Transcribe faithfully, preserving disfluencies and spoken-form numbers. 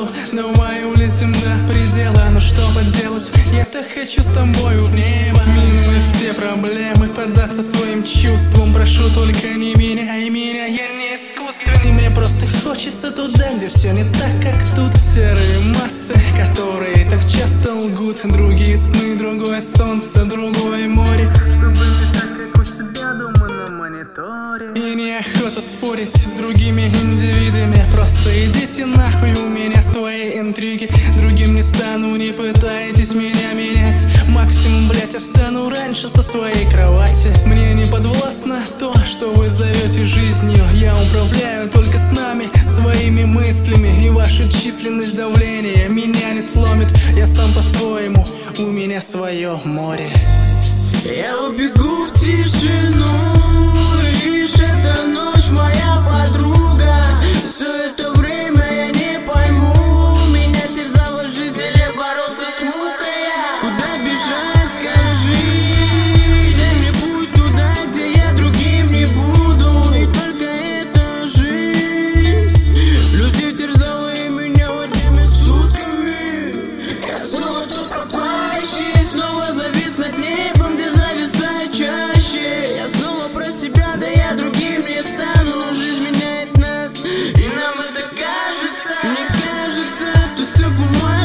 делу. Давай улетим до предела, но что поделать, я-то хочу с тобою в небо. Минуя все проблемы, поддаться своим чувствам. Прошу, только не меняй меня, я не искусственный. Мне просто хочется туда, где все не так, как тут. Серые массы, которые так часто лгут. Другие сны, другое солнце, другое море. Чтобы не так, как у себя дома на мониторе. И неохота спорить с другими индивидами. Просто идите нахуй, у меня свои интриги. Другим не стану, не пытайтесь меня менять. Максимум, блять, я встану раньше со своей кровати. Мне не подвластно то, что вы зовете жизнью. Я управляю только с нами, своими мыслями. И ваша численность давления меня не сломит. Я сам по-своему, у меня свое море. Я убегу в тишину, лишь эта ночь моя подруга. Все это время я не пойму, меня терзала жизнь или бороться с мукой я. Куда бежать, скажи, дай мне путь туда, где я другим не буду. И только эта жизнь людей терзала и меня одними сутками. Я снова тут пропащий, снова завис над небом, где зависает чаще. Я снова про себя, да я другим не стану. Но жизнь меняет нас, и нам это кажется. Мне кажется, это все бумага.